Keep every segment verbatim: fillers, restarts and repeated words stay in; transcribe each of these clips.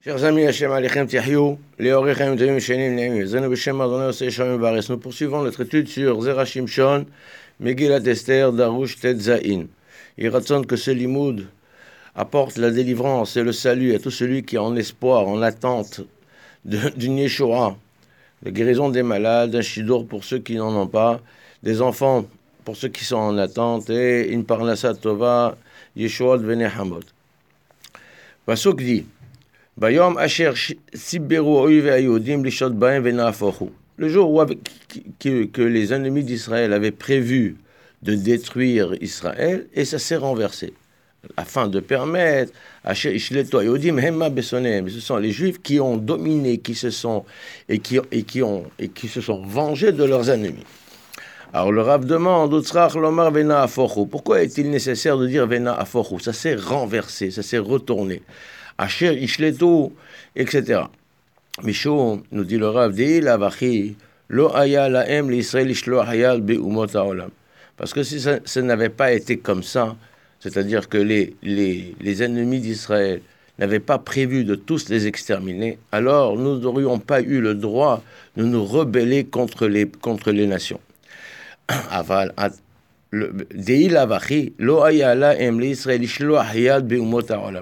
Chers amis, Hashem Alechem Tiahyou, Léorechem Tayim Shenim Neim, Zenu Beshem Adonai Osei Shamim Bares. Nous poursuivons notre étude sur Zera Shimshon, Megillat Esther, Darush Tet Zain. Il raconte que ce limoud apporte la délivrance et le salut à tout celui qui est en espoir, en attente d'une Yeshua, la guérison des malades, un shidur pour ceux qui n'en ont pas, des enfants pour ceux qui sont en attente, et une parnassa tova, Yeshua Vene Hamod. Pasuk dit, Bayom asher sibberu oive ayodim lishot baem venafochu. Le jour où avec, que, que les ennemis d'Israël avaient prévu de détruire Israël, et ça s'est renversé, afin de permettre asher ishleto ayodim hemma besonem. Ce sont les Juifs qui ont dominé, qui se sont et qui et qui ont et qui se sont vengés de leurs ennemis. Alors le Rav demande, lomar vena afochu. Pourquoi est-il nécessaire de dire vena afochu? Ça s'est renversé, ça s'est retourné. Asher ishletu, et cetera. Mishum, nous dit le Rav, Dei lavachi, lo haya laem l'Israël ishloach hayal be'umot ha'olam. Parce que si ça, ça n'avait pas été comme ça, c'est-à-dire que les, les, les ennemis d'Israël n'avaient pas prévu de tous les exterminer, alors nous n'aurions pas eu le droit de nous rebeller contre les, contre les nations. Aval, Dei lavachi, lo haya laem l'Israël ishloach hayal be'umot ha'olam.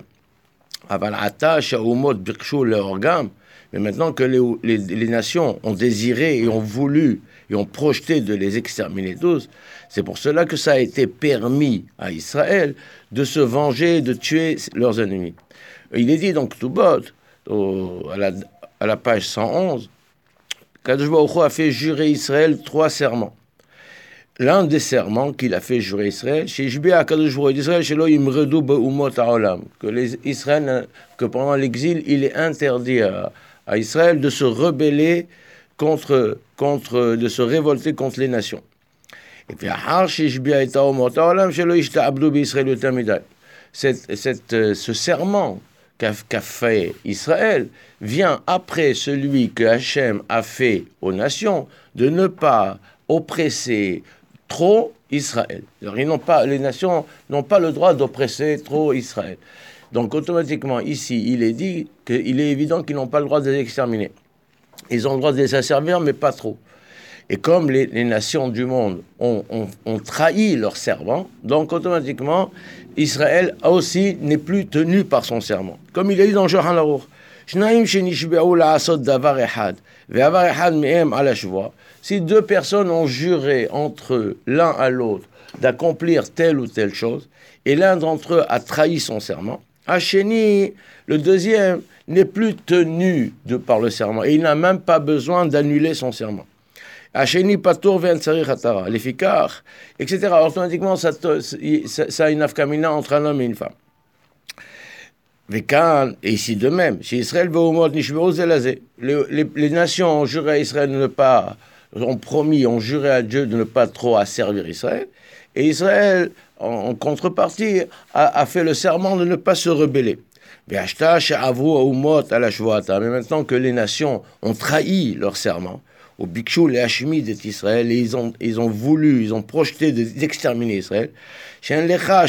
Mais maintenant que les, les, les nations ont désiré et ont voulu et ont projeté de les exterminer tous, c'est pour cela que ça a été permis à Israël de se venger, de tuer leurs ennemis. Il est dit donc tout bas, à la, à la page cent onze, qu'Akadosh Baruch Hu a fait jurer Israël trois serments. L'un des serments qu'il a fait jurer Israël, que les Israël, que pendant l'exil, il est interdit à, à Israël de se rebeller contre, contre, de se révolter contre les nations. Et puis, cette, cette, ce serment qu'a, qu'a fait Israël vient après celui que Hachem a fait aux nations de ne pas oppresser trop Israël. Alors, ils n'ont pas, les nations n'ont pas le droit d'oppresser trop Israël. Donc automatiquement, ici, il est dit qu'il est évident qu'ils n'ont pas le droit de les exterminer. Ils ont le droit de les asservir, mais pas trop. Et comme les, les nations du monde ont, ont, ont trahi leur serment, donc automatiquement, Israël aussi n'est plus tenu par son serment. Comme il est dit dans Shulchan Aruch, Shnaim shenishbe'u la'asot davar echad, ve'avar echad me'em ala shvoa. Si deux personnes ont juré entre eux, l'un à l'autre, d'accomplir telle ou telle chose, et l'un d'entre eux a trahi son serment, Hacheni, le deuxième, n'est plus tenu de par le serment, et il n'a même pas besoin d'annuler son serment. Hacheni patour ve'en tsarich hatara, l'effikar, et cetera. Automatiquement, ça, ça, ça a une afkamina entre un homme et une femme. Et ici de même, chez Israël, les, les, les nations ont juré à Israël de ne pas, ont promis, ont juré à Dieu de ne pas trop asservir Israël, et Israël, en, en contrepartie, a, a fait le serment de ne pas se rebeller. Mais maintenant que les nations ont trahi leur serment, au Bikshou, les Hashemid d'Israël, et ils ont, ils ont voulu, ils ont projeté d'exterminer Israël. Alors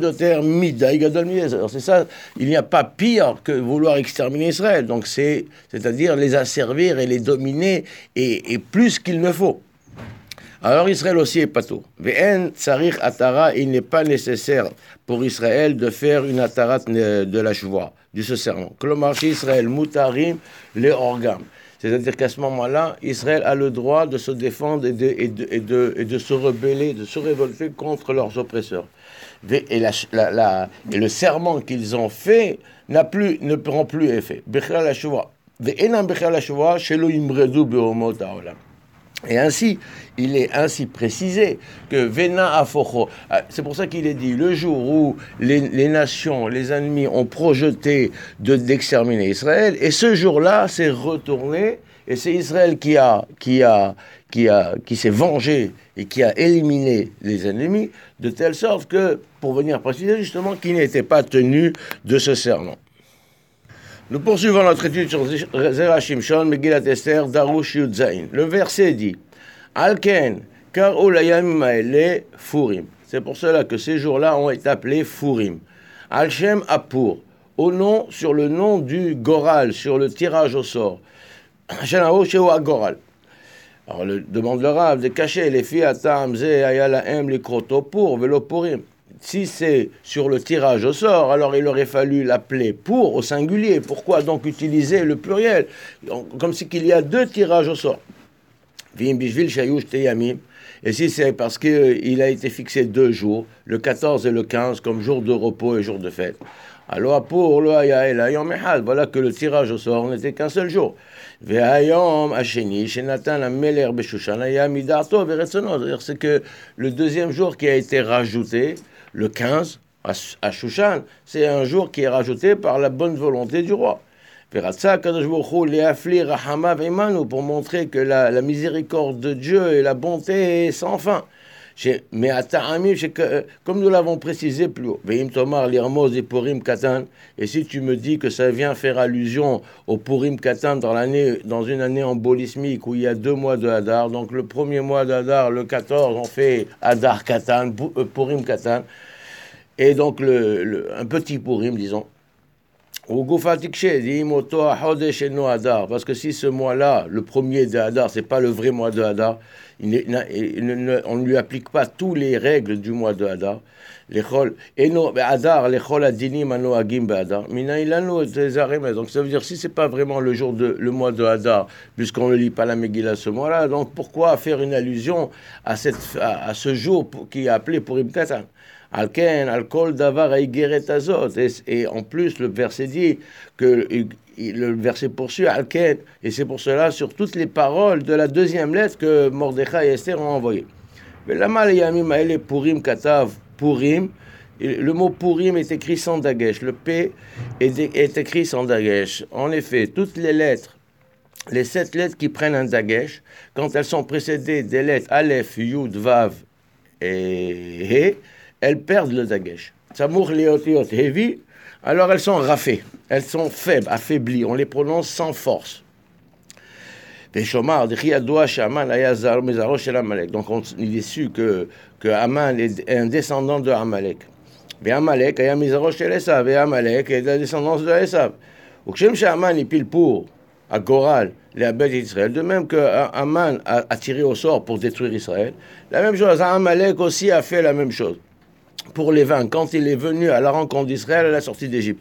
c'est ça, il n'y a pas pire que vouloir exterminer Israël. Donc c'est, c'est-à-dire les asservir et les dominer, et, et plus qu'il ne faut. Alors Israël aussi est pato. Ve'en tsarich atara, il n'est pas nécessaire pour Israël de faire une atarat de la chevoie, du ce serment. Klomar Israël mutarim le orgam. C'est-à-dire qu'à ce moment-là, Israël a le droit de se défendre et de, et de, et de, et de se rebeller, de se révolter contre leurs oppresseurs. Et, la, la, la, et le serment qu'ils ont fait n'a plus, ne prend plus effet. Et ainsi, il est ainsi précisé que Vena Afocho, c'est pour ça qu'il est dit, le jour où les, les nations, les ennemis ont projeté de, d'exterminer Israël, et ce jour-là, c'est retourné, et c'est Israël qui a, qui a, qui a, qui s'est vengé et qui a éliminé les ennemis, de telle sorte que, pour venir préciser justement, qu'il n'était pas tenu de ce serment. Nous poursuivons notre étude sur Zera Shimshon, Megillat Esther, Darush Yud Zain. Le verset dit, Alken, car Olayam Maele Furim. C'est pour cela que ces jours-là ont été appelés Furim. Al-Shem Apur, au nom, sur le nom du Goral, sur le tirage au sort. Alors, le, demande le Rav de cacher les filles à Tamze, Ayala M, les crotos pour, vélo pourim. Si c'est sur le tirage au sort, alors il aurait fallu l'appeler pour au singulier. Pourquoi donc utiliser le pluriel? Comme si qu'il y a deux tirages au sort. Et si c'est parce qu'il a été fixé deux jours, le quatorze et le quinze, comme jour de repos et jour de fête. Alors pour le Ayala Yom Echad, voilà que le tirage au sort n'était qu'un seul jour. C'est-à-dire c'est que le deuxième jour qui a été rajouté, le quinze, à Shushan, c'est un jour qui est rajouté par la bonne volonté du roi. Pour montrer que la, la miséricorde de Dieu et la bonté est sans fin. Mais à Ta'amim, comme nous l'avons précisé plus haut, et si tu me dis que ça vient faire allusion au Purim Katan dans, l'année, dans une année embolismique où il y a deux mois de Hadar, donc le premier mois de Hadar, le quatorze, on fait Hadar Katan, Purim Katan, et donc le, le, un petit Purim, disons. Parce que si ce mois-là, le premier de Hadar, c'est pas le vrai mois de Hadar, il est, il ne, on ne lui applique pas toutes les règles du mois de Hadar. Donc ça veut dire si c'est pas vraiment le jour de le mois de Hadar, puisqu'on ne lit pas la Megillah ce mois-là, donc pourquoi faire une allusion à, cette, à, à ce jour qui est appelé Purim Katan? Alken, alcool davar azot. Et en plus, le verset dit que le verset poursuit Alken, et c'est pour cela sur toutes les paroles de la deuxième lettre que Mordechai et Esther ont envoyé. Purim katav Purim. Le mot Purim est écrit sans dagesh. Le P est, est écrit sans dagesh. En effet, toutes les lettres, les sept lettres qui prennent un dagesh, quand elles sont précédées des lettres Aleph, Yud, Vav et He, elles perdent le dagesh. Samour leotiot heavy, alors elles sont raffées, elles sont faibles, affaiblies, on les prononce sans force. Donc on, il est su que, que Aman est un descendant de Amalek. Et Amalek est la descendance de Esav. Donc Shem Aman il pile pour à Goral, les Abed d'Israël, de même que Aman a, a tiré au sort pour détruire Israël, la même chose, Amalek aussi a fait la même chose pour les vaincre, quand il est venu à la rencontre d'Israël à la sortie d'Égypte.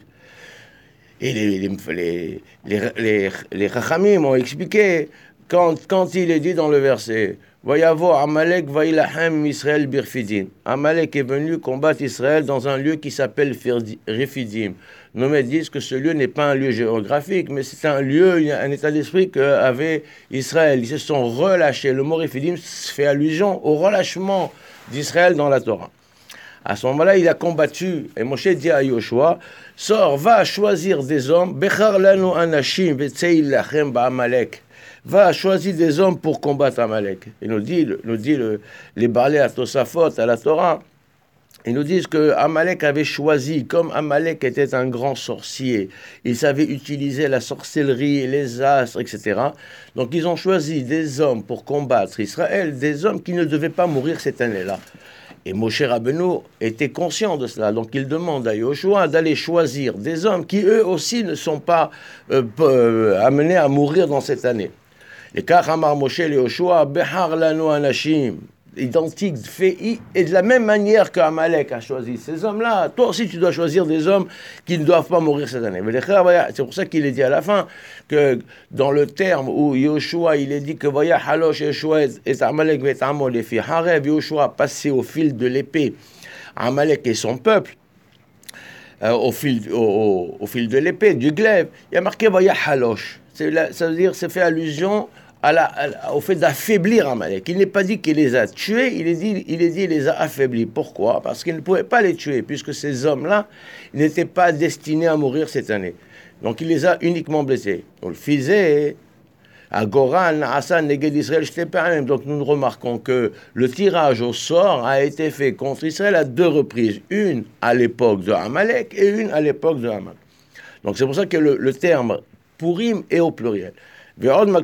Et les, les, les, les, les, les Chachamim ont expliqué, quand, quand il est dit dans le verset, Vayavo Amalek Vailahem Israël Birfidin. Amalek est venu combattre Israël dans un lieu qui s'appelle Refidim. Nos maîtres disent que ce lieu n'est pas un lieu géographique, mais c'est un lieu, un état d'esprit qu'avait Israël. Ils se sont relâchés. Le mot Refidim fait allusion au relâchement d'Israël dans la Torah. À ce moment-là, il a combattu, et Moshe dit à Yoshua, sors, va choisir des hommes, Bechar lanu anashim v'tzei lachem ba'amalek. Va choisir des hommes pour combattre Amalek. Il nous dit, nous dit le, les Baalei à Tosafot, à la Torah, ils nous disent que Amalek avait choisi, comme Amalek était un grand sorcier, il savait utiliser la sorcellerie, les astres, et cetera. Donc ils ont choisi des hommes pour combattre Israël, des hommes qui ne devaient pas mourir cette année-là. Et Moshe Rabbeinu était conscient de cela, donc il demande à Yoshua d'aller choisir des hommes qui eux aussi ne sont pas euh, euh, amenés à mourir dans cette année. Et car Amar Moshe et Yoshua, Behar lanu anashim, identique, fait, et de la même manière qu'Amalek a choisi ces hommes-là, toi aussi tu dois choisir des hommes qui ne doivent pas mourir cette année. C'est pour ça qu'il est dit à la fin que dans le terme où Yoshua il est dit que Vaya Halosh Yoshua et Amalek et Amo les filles Harev, Yoshua a passé au fil de l'épée Amalek et son peuple. Euh, au, fil, au, au, au fil de l'épée, du glaive, il y a marqué Vaya Halosh. C'est, ça veut dire, ça fait allusion à la, à, au fait d'affaiblir Amalek. Il n'est pas dit qu'il les a tués, il est dit, il est dit qu'il les a affaiblis. Pourquoi? Parce qu'il ne pouvait pas les tuer, puisque ces hommes-là n'étaient pas destinés à mourir cette année. Donc il les a uniquement blessés. On le faisait à Goran, Hassan, Neged Israël, je t'ai pas. Donc nous remarquons que le tirage au sort a été fait contre Israël à deux reprises. Une à l'époque de Amalek et une à l'époque de Haman. Donc c'est pour ça que le, le terme Purim est au pluriel. Pourquoi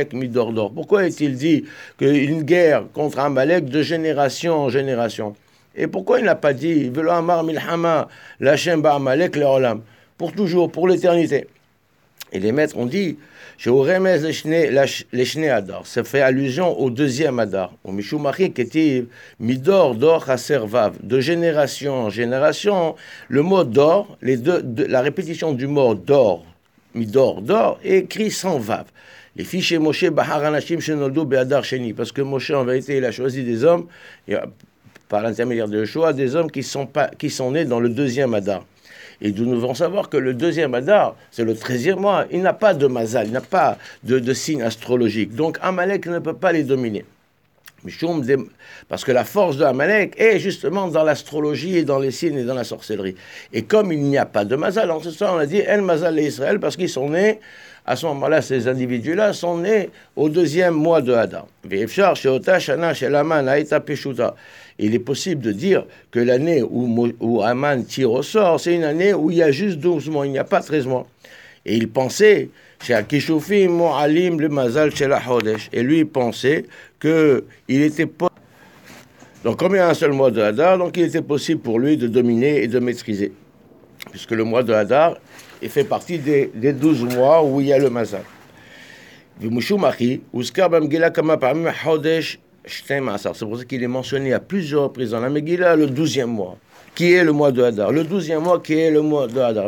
est-il dit qu'une guerre contre Amalek de génération en génération? Et pourquoi il n'a pas dit Velo Amar Milhama, Lachem Ba'amalek Leolam, pour toujours, pour l'éternité. Et les maîtres ont dit chez Oremez les Shne Adar, ça fait allusion au deuxième Adar. Au Mishumachi Ketiv, Midor, Dor, Haser, Vav. De génération en génération, le mot Dor, les deux, de, la répétition du mot Dor, Midor, Dor, est écrit sans Vav. Les fiches Moshe Bahar Anashim Shenoldu Be'adar Sheni, parce que Moshe, en vérité, il a choisi des hommes, par l'intermédiaire de Yeshua, des hommes qui sont, pas, qui sont nés dans le deuxième Adar. Et nous devons savoir que le deuxième Adar, c'est le treizième mois. Il n'a pas de mazal, il n'a pas de, de signe astrologique. Donc Amalek ne peut pas les dominer. Parce que la force de Amalek est justement dans l'astrologie et dans les signes et dans la sorcellerie. Et comme il n'y a pas de mazal, en ce sens, on a dit El Mazal et Israël parce qu'ils sont nés, à ce moment-là, ces individus-là sont nés au deuxième mois de Adar. Il est possible de dire que l'année où, où Aman tire au sort, c'est une année où il y a juste douze mois, il n'y a pas treize mois. Et il pensait, chez Akishufim, Mo'alim, le Mazal, chez la Hodesh. Et lui, il pensait qu'il était pas. Donc, comme il y a un seul mois de Hadar, donc il était possible pour lui de dominer et de maîtriser. Puisque le mois de Hadar, il fait partie des, des douze mois où il y a le Mazal. C'est pour ça qu'il est mentionné à plusieurs reprises dans la Megillah le douzième mois, qui est le mois de Hadar. Le douzième mois qui est le mois de Hadar.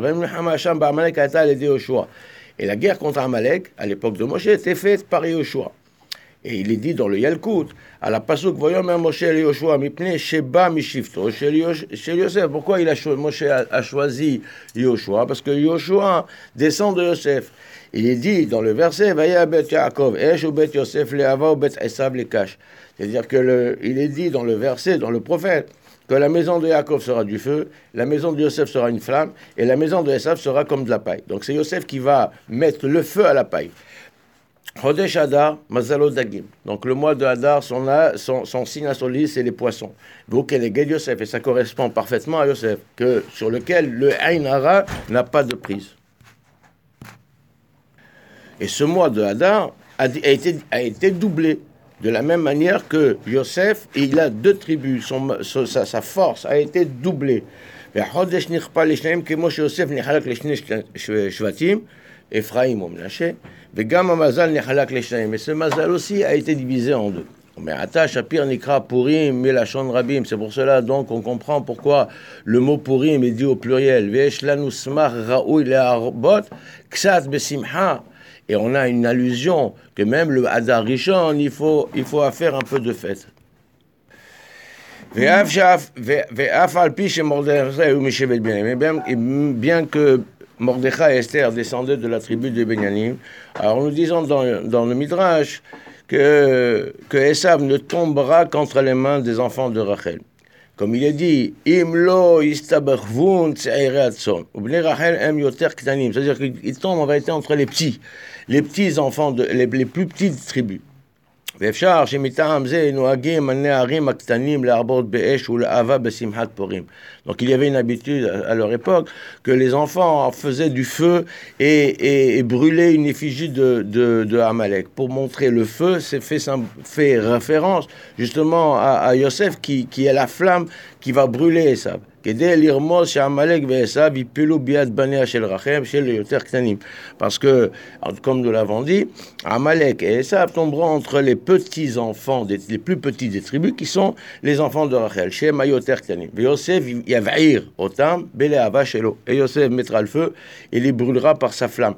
Et la guerre contre Amalek, à l'époque de Moshe, était faite par Yoshua. Et il est dit dans le Yalkut, à la Pasuk, voyons même Moshe et Yoshua, Mipne Sheba Mishifto, chez Yosef. Pourquoi il a cho- Moshe a, a choisi Yoshua? Parce que Yoshua descend de Yosef. Il est dit dans le verset, Vaya bet Yaakov, Esh ou bet Yosef le'ava ou bet Esav le'kash. C'est-à-dire que le, il est dit dans le verset, dans le prophète, que la maison de Yaakov sera du feu, la maison de Yosef sera une flamme, et la maison de Esav sera comme de la paille. Donc c'est Yosef qui va mettre le feu à la paille. Chodesh Hadar, Mazalo Dagim. Donc le mois de Hadar, son, son, son signe astrologique, c'est les poissons. Vaukeleged Yosef, et ça correspond parfaitement à Yosef, que, sur lequel le Ain Hara n'a pas de prise. Et ce mois de Hadar a, a, été, a été doublé. De la même manière que Yosef, il a deux tribus, son, son, sa, sa force a été doublée. Ephraim ou Menashe, et ce mazal aussi a été divisé en deux. Mais Ata Shapir Nikra Purim Melachon Rabim, c'est pour cela donc on comprend pourquoi le mot Purim est dit au pluriel. Ve'esh lanu smach ra'ui le'arbot ksat besimcha. Et on a une allusion que même le Hadar Rishon, il faut, il faut faire un peu de fête. Bien que Mordechai et Esther descendaient de la tribu de Benyamin, alors nous disons dans, dans le Midrash que, que Esav ne tombera qu'entre les mains des enfants de Rachel. Comme il est dit, Imlo istabervun tse'iratson. Ubne Rachel em yoter ktanim. C'est-à-dire qu'il tombe en vérité entre les petits, les petits enfants, de, les, les plus petites tribus. ואפשר שמטעם זה נוהגים הנערים הקטנים להרבות באש ולאהבה בשמחת פורים. Donc il y avait une habitude à leur époque que les enfants faisaient du feu et, et, et brûlaient une effigie de, de, de Amalek. Pour montrer le feu, c'est fait, fait référence justement à, à Yosef qui, qui est la flamme qui va brûler Esav. Parce que, comme nous l'avons dit, Amalek et Esav tomberont entre les petits enfants, des, les plus petits des tribus, qui sont les enfants de Rachel. Et Yosef mettra le feu et les brûlera par sa flamme.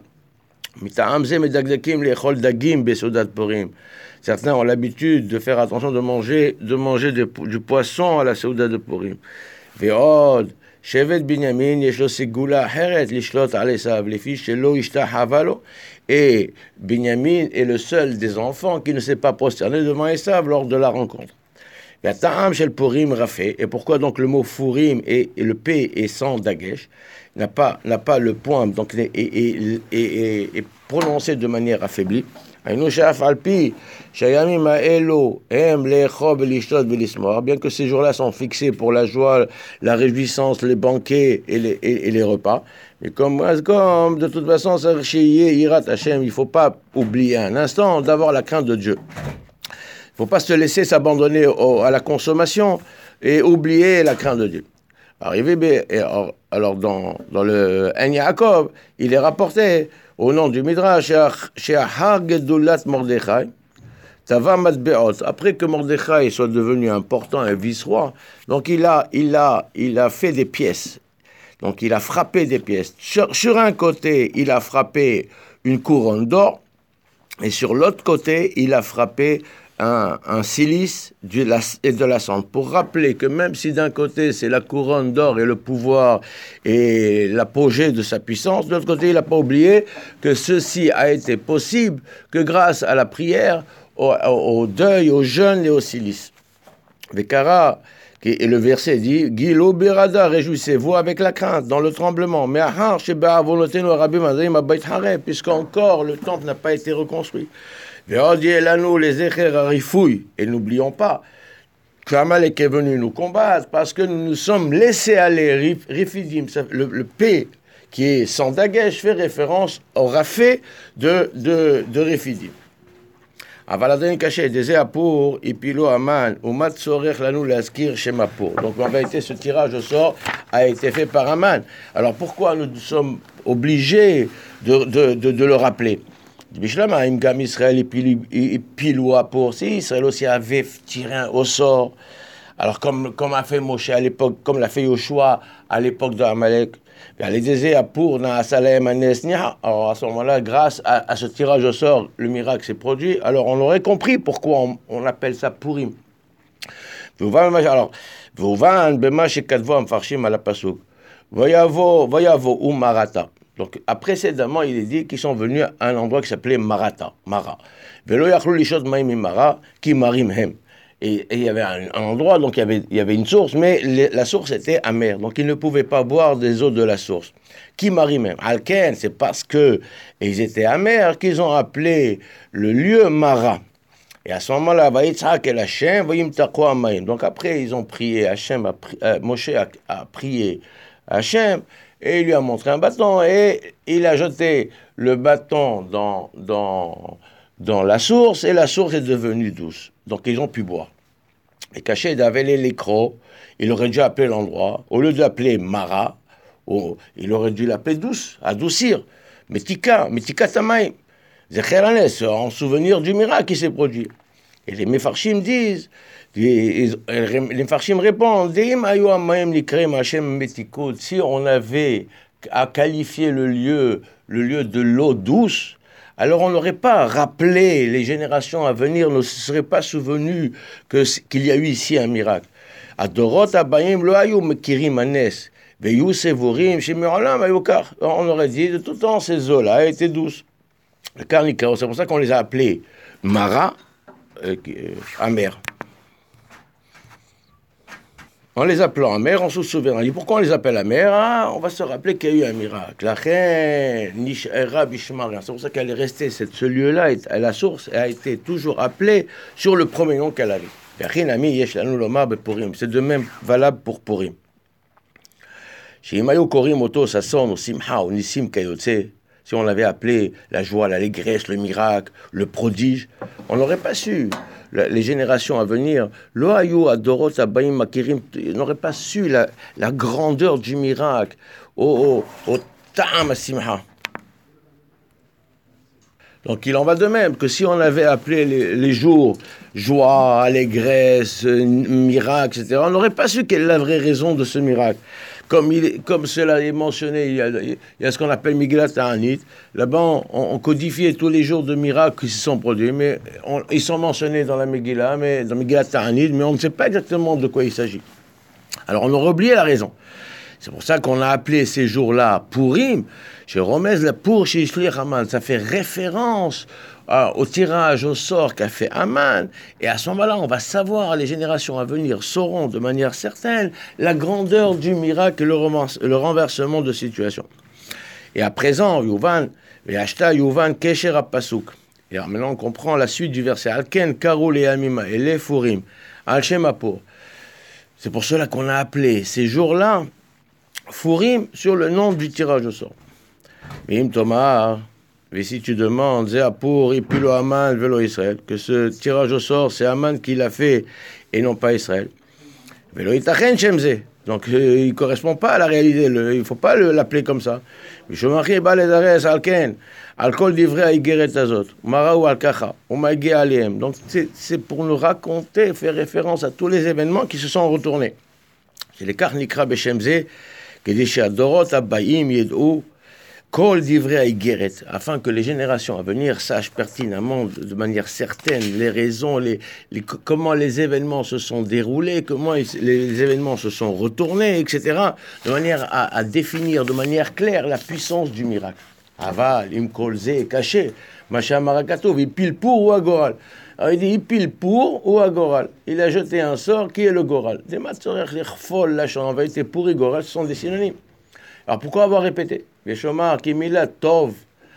Certains ont l'habitude de faire attention de manger, de manger de, du poisson à la Seuda de Purim. ועוד, שבט בנימין יש לו סגולה אחרת לשלוט על עשיו, לפי שלא השתחווה לו, et Binyamin est le seul des enfants qui ne s'est pas prosterné devant Esav lors de la rencontre. La ta'am shel Purim rafé, et pourquoi donc le mot Furim et, et le P est sans dagesh, n'a pas, n'a pas le point, donc est, est, est, est, est prononcé de manière affaiblie. Bien que ces jours-là sont fixés pour la joie, la réjouissance, les banquets et les, et, et les repas, mais comme, comme de toute façon, il ne faut pas oublier un instant d'avoir la crainte de Dieu. Il ne faut pas se laisser s'abandonner au, à la consommation et oublier la crainte de Dieu. Arrivé, alors dans, dans le En Yaakov, il est rapporté au nom du Midrash, chez Ahar Gedulat Mordechai, Tava Matbeot, après que Mordechai soit devenu important et vice-roi, donc il a, il, a, il a fait des pièces, donc il a frappé des pièces. Sur, sur un côté, il a frappé une couronne d'or, et sur l'autre côté, il a frappé un, un cilice du, la, et de la cendre, pour rappeler que même si d'un côté c'est la couronne d'or et le pouvoir et l'apogée de sa puissance, de l'autre côté il n'a pas oublié que ceci a été possible que grâce à la prière, au, au, au deuil, au jeûne et au cilice. Vekara, et le verset dit, Gilo Berada, réjouissez-vous avec la crainte, dans le tremblement, mais Ahar, Sheba, volonté, no Rabbi Madaim, Abayt Hareb, puisqu'encore le temple n'a pas été reconstruit. Et n'oublions pas qu'Amalek est venu nous combattre parce que nous nous sommes laissés aller. Rifidim, le, le P qui est sans dagesh fait référence au rafé de, de, de Rifidim. Avaladon caché des pour Ipilo Aman ou Matsorech Lanou Laskir chez Mapour. Donc en vérité, ce tirage au sort a été fait par Aman. Alors pourquoi nous sommes obligés de, de, de, de le rappeler? Bishlama, Imgam Israël et Piloua pour si Israël aussi avait tiré au sort. Alors comme, comme a fait Moshe à l'époque, comme l'a fait Yoshua à l'époque de Amalek. Alors à ce moment-là, grâce à, à ce tirage au sort, le miracle s'est produit. Alors on aurait compris pourquoi on, on appelle ça Purim. Alors, donc, précédemment, il est dit qu'ils sont venus à un endroit qui s'appelait Marata, Mara. Et il y avait un, un endroit, donc il y avait, il y avait une source, mais les, la source était amère, donc ils ne pouvaient pas boire des eaux de la source. Qui marie même Alken, c'est parce que ils étaient amers qu'ils ont appelé le lieu Mara. Et à ce moment-là, Vaïtzak et Hachem, donc après ils ont prié, Hachem a pri, euh, Moshe a, a prié Hachem, et il lui a montré un bâton, et il a jeté le bâton dans, dans, dans la source, et la source est devenue douce. Donc ils ont pu boire. Et caché d'avaler les crocs, il aurait dû appeler l'endroit, au lieu d'appeler Mara, oh, il aurait dû l'appeler douce, adoucir. Metika, Metika Tamaï, Zecheranes, en souvenir du miracle qui s'est produit. Et les Mefarshim disent, les, les Mefarshim répondent, si on avait à qualifier le lieu, le lieu de l'eau douce, alors on n'aurait pas rappelé, les générations à venir ne se seraient pas souvenues que, qu'il y a eu ici un miracle. On aurait dit, de tout temps, ces eaux-là étaient douces. Le Karnikao, c'est pour ça qu'on les a appelés Mara, euh, amers. En les appelant amers, on se souvient. On dit pourquoi on les appelle amers? Ah, on va se rappeler qu'il y a eu un miracle. La reine, c'est pour ça qu'elle est restée, cette, ce lieu-là, la source a été toujours appelée sur le premier nom qu'elle avait. C'est de même valable pour Purim. Si on avait appelé la joie, l'allégresse, le miracle, le prodige, on n'aurait pas su. Les générations à venir, n'auraient pas su la, la grandeur du miracle, au ta'am simha. Donc il en va de même que si on avait appelé les, les jours joie, allégresse, miracle, et cetera, on n'aurait pas su quelle est la vraie raison de ce miracle. Comme, il, comme cela est mentionné, il y a, il y a ce qu'on appelle Megillat Ta'anit. Là-bas, on, on codifiait tous les jours de miracles qui se sont produits, mais on, ils sont mentionnés dans la Megillah, mais dans Megillat Ta'anit, mais on ne sait pas exactement de quoi il s'agit. Alors, on aurait oublié la raison. C'est pour ça qu'on a appelé ces jours-là Purim. Chez Romez, la pour chez Ishli Haman, ça fait référence euh, au tirage au sort qu'a fait Haman. Et à ce moment-là, on va savoir, les générations à venir sauront de manière certaine la grandeur du miracle et le, romance, le renversement de situation. Et à présent, Yuvan, Ve'ashta Yuvan Kesher HaPasuk. Et alors maintenant, on comprend la suite du verset. Alken Karou le Amima et les Furim, Al Shemapur. C'est pour cela qu'on a appelé ces jours-là Furim sur le nom du tirage au sort. Mim Tomar, et si tu demandes, Zéapour, Ipilo Aman, Velo Israël, que ce tirage au sort, c'est Aman qui l'a fait et non pas Israël. Velo itachen shemze. Donc euh, il ne correspond pas à la réalité, le, il ne faut pas le, l'appeler comme ça. Mishomachir ba ledares alken, alkol divrei haigeret azot, maraou al kacha, umagi aliem. Donc c'est, c'est pour nous raconter, faire référence à tous les événements qui se sont retournés. C'est les kach nikra beshemze, kedi she'adorot habayim yed'u, Kol divrei haigeret, afin que les générations à venir sachent pertinemment, de, de manière certaine, les raisons, les, les, comment les événements se sont déroulés, comment les, les événements se sont retournés, et cetera, de manière à, à définir de manière claire la puissance du miracle. Aval, im kol ze caché, machin marakatov, il pile pour ou agoral. Alors il dit, il pile pour ou agoral. Il a jeté un sort qui est le goral. Des matzorech, les chfol, lachon, en vérité, pour et goral, ce sont des synonymes. Alors pourquoi avoir répété? Yeshomar kimila tov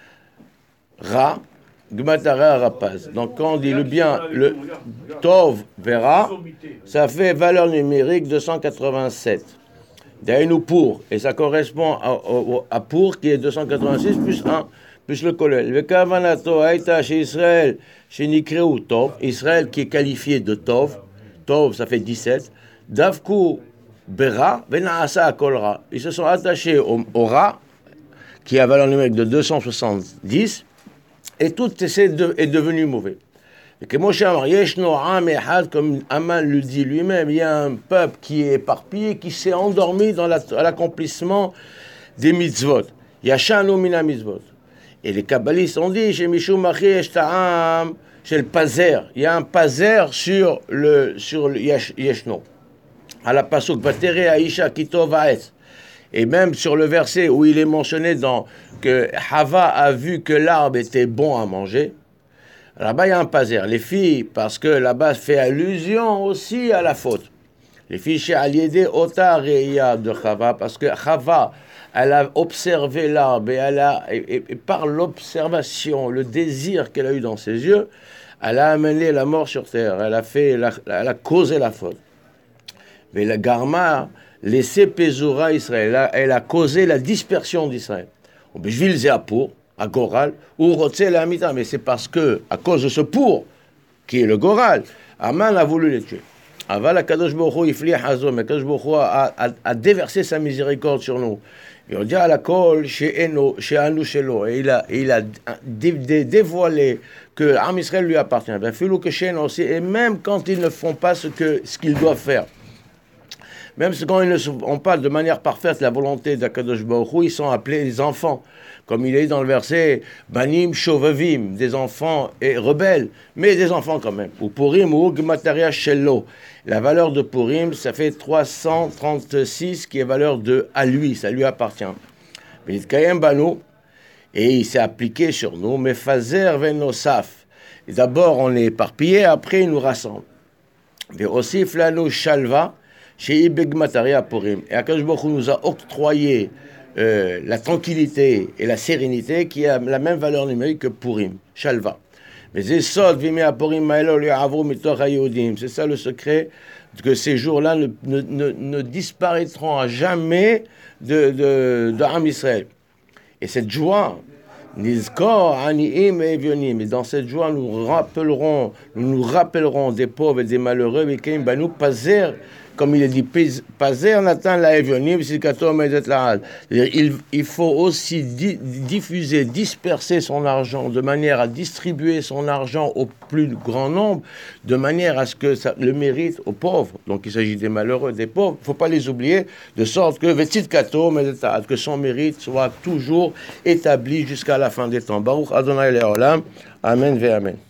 ra gmatara rapaz. Donc quand on dit le bien, le tov vera, ça fait valeur numérique deux cent quatre-vingt-sept. D'ailleurs pour, et ça correspond à, à, à pour qui est deux cent quatre-vingt-six plus un, plus le kollel. Le kavanato aïta chez Israël, chez Nikreu tov, Israël qui est qualifié de tov, tov ça fait dix-sept, davku Bera, Venaasa Kolra. Ils se sont attachés au, au Ra, qui a valeur numérique de deux cent soixante-dix, et tout est, de, est devenu mauvais. Et que Moshe Amar, Yeshno Am Ehad, comme Aman le dit lui-même, il y a un peuple qui est éparpillé, qui s'est endormi dans la, à l'accomplissement des mitzvot. Yashanu mina mitzvot. Et les kabbalistes ont dit, chez Mishou Machi Eshtaam, chez le Pazer, il y a un Pazer sur le, sur le yesh, Yeshno. À la pasuk Batere Aisha Kitov Aetz. Et même sur le verset où il est mentionné dans que Hava a vu que l'arbre était bon à manger, là-bas il y a un pazer. Les filles, parce que là-bas fait allusion aussi à la faute. Les filles chez Aliédé Ota Reya de Hava, parce que Hava, elle a observé l'arbre et, elle a, et, et par l'observation, le désir qu'elle a eu dans ses yeux, elle a amené la mort sur terre. Elle a, fait la, elle a causé la faute. Mais la Garma, laissé Pézora Israël, elle a causé la dispersion d'Israël. Je vil à pour, à Goral, ou Rotse la Amita, mais c'est parce que, à cause de ce pour, qui est le Goral, Aman a voulu les tuer. Aval Kadosh Baruch Hu ifli hazom, mais Kadosh Baruch Hu a, a, a déversé sa miséricorde sur nous. Et on dit à la kol chez Eno, chez Anu Shelo, et il a, il a dé, dé, dévoilé que Am Israël lui appartient. Ben, Filou que chez Eno aussi, et même quand ils ne font pas ce que ce qu'ils doivent faire. Même quand ils ne font pas de manière parfaite la volonté d'Akadosh Baruch Hu, ils sont appelés des enfants. Comme il est dans le verset, Banim Shovavim, des enfants et rebelles, mais des enfants quand même. Ou Purim ou Gmataria Shello. La valeur de Purim, ça fait trois cent trente-six, qui est valeur de à lui, ça lui appartient. Mais Banu, et il s'est appliqué sur nous, mais Fazer Venosaf. D'abord, on est éparpillé, après, il nous rassemble. Mais aussi, Flano Shalva, chez Ibegmataria Purim. Et Akadosh Baruch Hu nous a octroyé euh, la tranquillité et la sérénité qui a la même valeur numérique que Purim, Shalva. Mais c'est ça le secret, que ces jours-là ne, ne, ne, ne disparaîtront à jamais de, de, de Am Israël. Et cette joie, Nizkor, Aniim et Evionim, et dans cette joie, nous rappellerons, nous nous rappellerons des pauvres et des malheureux, Banu Pazer, comme il est dit, Pazer Nathan la Evionim, il, il faut aussi di, diffuser, disperser son argent, de manière à distribuer son argent au plus grand nombre, de manière à ce que ça le mérite aux pauvres. Donc il s'agit des malheureux, des pauvres, il ne faut pas les oublier, de sorte que Vetit Kato, que son mérite soit toujours établi jusqu'à la fin des temps. Baruch Adonai Leolam, Amen ve Amen.